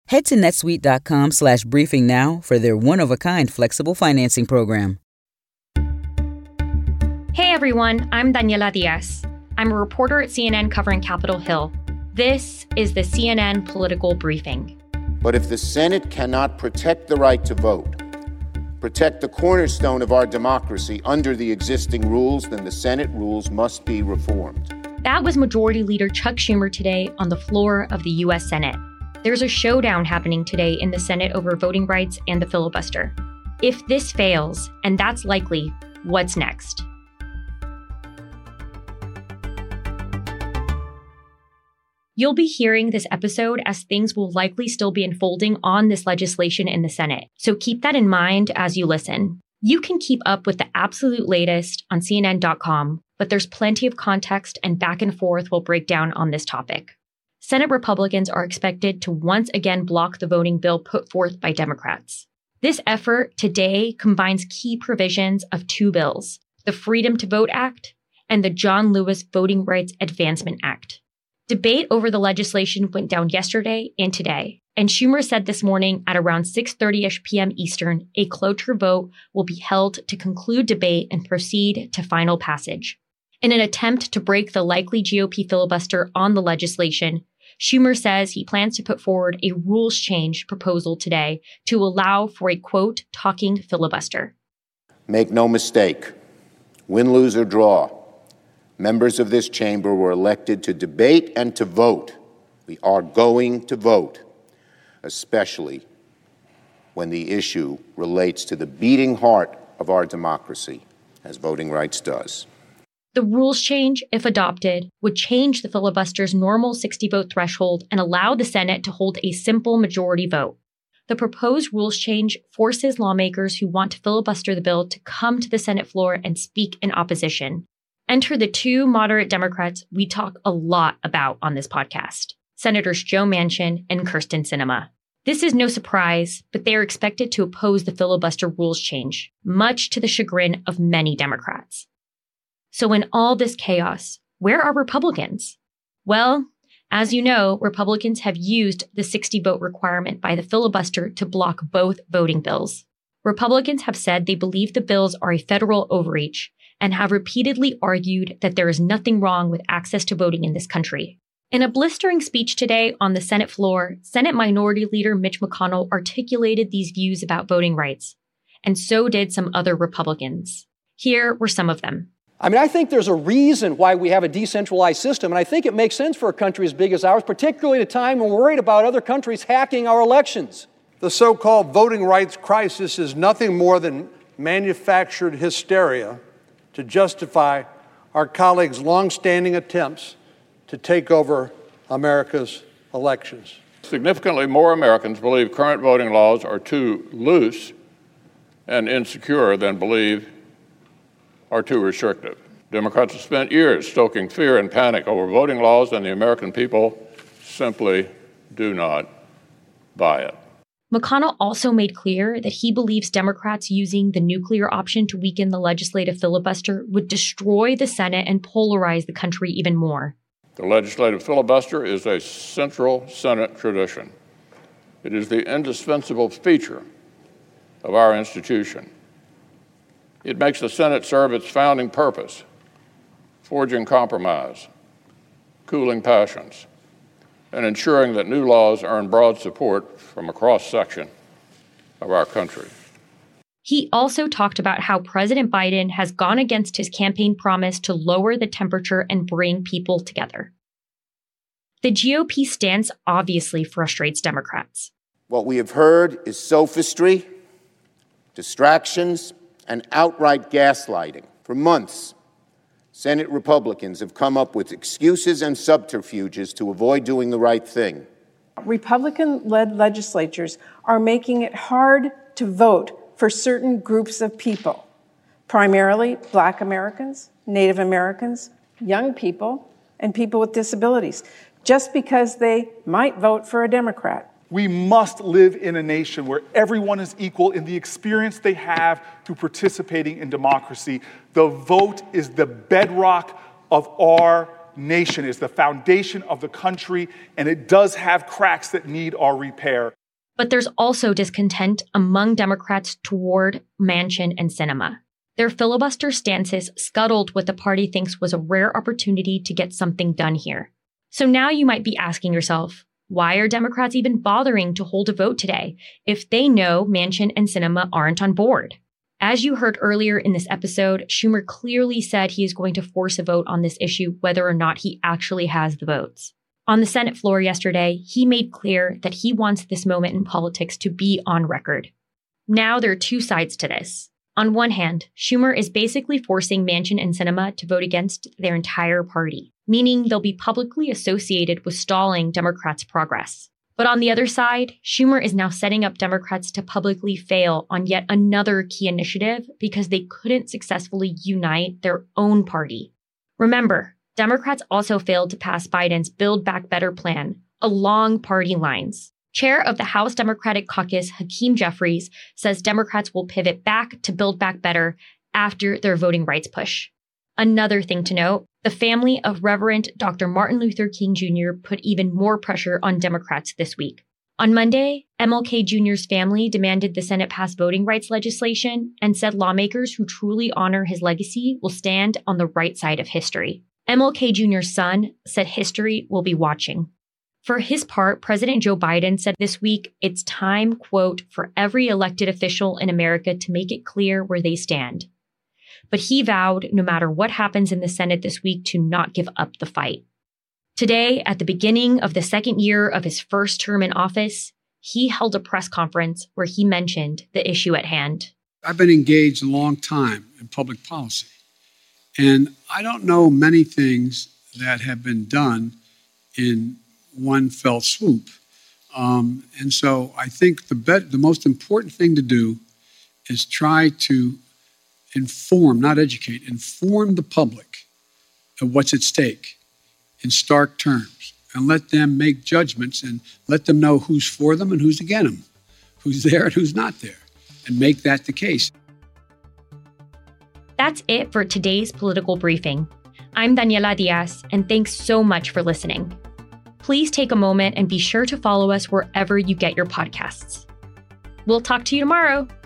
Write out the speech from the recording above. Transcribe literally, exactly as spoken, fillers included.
Head to netsuite.com slash briefing now for their one-of-a-kind flexible financing program. Hey everyone, I'm Daniela Diaz. I'm a reporter at C N N covering Capitol Hill. This is the C N N Political Briefing. But if the Senate cannot protect the right to vote, protect the cornerstone of our democracy under the existing rules, then the Senate rules must be reformed. That was Majority Leader Chuck Schumer today on the floor of the U S Senate. There's a showdown happening today in the Senate over voting rights and the filibuster. If this fails, and that's likely, what's next? You'll be hearing this episode as things will likely still be unfolding on this legislation in the Senate, so keep that in mind as you listen. You can keep up with the absolute latest on C N N dot com, but there's plenty of context and back and forth we'll break down on this topic. Senate Republicans are expected to once again block the voting bill put forth by Democrats. This effort today combines key provisions of two bills, the Freedom to Vote Act and the John Lewis Voting Rights Advancement Act. Debate over the legislation went down yesterday and today, and Schumer said this morning at around six thirty-ish p.m. Eastern, a cloture vote will be held to conclude debate and proceed to final passage. In an attempt to break the likely G O P filibuster on the legislation, Schumer says he plans to put forward a rules change proposal today to allow for a, quote, talking filibuster. Make no mistake, win, lose, or draw, members of this chamber were elected to debate and to vote. We are going to vote, especially when the issue relates to the beating heart of our democracy, as voting rights does. The rules change, if adopted, would change the filibuster's normal sixty-vote threshold and allow the Senate to hold a simple majority vote. The proposed rules change forces lawmakers who want to filibuster the bill to come to the Senate floor and speak in opposition. Enter the two moderate Democrats we talk a lot about on this podcast, Senators Joe Manchin and Kyrsten Sinema. This is no surprise, but they are expected to oppose the filibuster rules change, much to the chagrin of many Democrats. So in all this chaos, where are Republicans? Well, as you know, Republicans have used the sixty-vote requirement by the filibuster to block both voting bills. Republicans have said they believe the bills are a federal overreach and have repeatedly argued that there is nothing wrong with access to voting in this country. In a blistering speech today on the Senate floor, Senate Minority Leader Mitch McConnell articulated these views about voting rights, and so did some other Republicans. Here were some of them. I mean, I think there's a reason why we have a decentralized system, and I think it makes sense for a country as big as ours, particularly at a time when we're worried about other countries hacking our elections. The so-called voting rights crisis is nothing more than manufactured hysteria to justify our colleagues' long-standing attempts to take over America's elections. Significantly more Americans believe current voting laws are too loose and insecure than believe are too restrictive. Democrats have spent years stoking fear and panic over voting laws, and the American people simply do not buy it. McConnell also made clear that he believes Democrats using the nuclear option to weaken the legislative filibuster would destroy the Senate and polarize the country even more. The legislative filibuster is a central Senate tradition. It is the indispensable feature of our institution. It makes the Senate serve its founding purpose, forging compromise, cooling passions, and ensuring that new laws earn broad support from a cross-section of our country. He also talked about how President Biden has gone against his campaign promise to lower the temperature and bring people together. The G O P stance obviously frustrates Democrats. What we have heard is sophistry, distractions, and outright gaslighting. For months, Senate Republicans have come up with excuses and subterfuges to avoid doing the right thing. Republican-led legislatures are making it hard to vote for certain groups of people, primarily Black Americans, Native Americans, young people, and people with disabilities, just because they might vote for a Democrat. We must live in a nation where everyone is equal in the experience they have through participating in democracy. The vote is the bedrock of our nation, is the foundation of the country, and it does have cracks that need our repair. But there's also discontent among Democrats toward Manchin and Sinema. Their filibuster stances scuttled what the party thinks was a rare opportunity to get something done here. So now you might be asking yourself, why are Democrats even bothering to hold a vote today if they know Manchin and Sinema aren't on board? As you heard earlier in this episode, Schumer clearly said he is going to force a vote on this issue whether or not he actually has the votes. On the Senate floor yesterday, he made clear that he wants this moment in politics to be on record. Now there are two sides to this. On one hand, Schumer is basically forcing Manchin and Sinema to vote against their entire party, meaning they'll be publicly associated with stalling Democrats' progress. But on the other side, Schumer is now setting up Democrats to publicly fail on yet another key initiative because they couldn't successfully unite their own party. Remember, Democrats also failed to pass Biden's Build Back Better plan along party lines. Chair of the House Democratic Caucus, Hakeem Jeffries, says Democrats will pivot back to Build Back Better after their voting rights push. Another thing to note, the family of Reverend Doctor Martin Luther King Junior put even more pressure on Democrats this week. On Monday, M L K Junior's family demanded the Senate pass voting rights legislation and said lawmakers who truly honor his legacy will stand on the right side of history. M L K Junior's son said history will be watching. For his part, President Joe Biden said this week it's time, quote, for every elected official in America to make it clear where they stand. But he vowed, no matter what happens in the Senate this week, to not give up the fight. Today, at the beginning of the second year of his first term in office, he held a press conference where he mentioned the issue at hand. I've been engaged a long time in public policy, and I don't know many things that have been done in one fell swoop. Um, and so I think the bet, the most important thing to do is try to inform, not educate, inform the public of what's at stake in stark terms and let them make judgments and let them know who's for them and who's against them, who's there and who's not there, and make that the case. That's it for today's political briefing. I'm Daniela Diaz, and thanks so much for listening. Please take a moment and be sure to follow us wherever you get your podcasts. We'll talk to you tomorrow.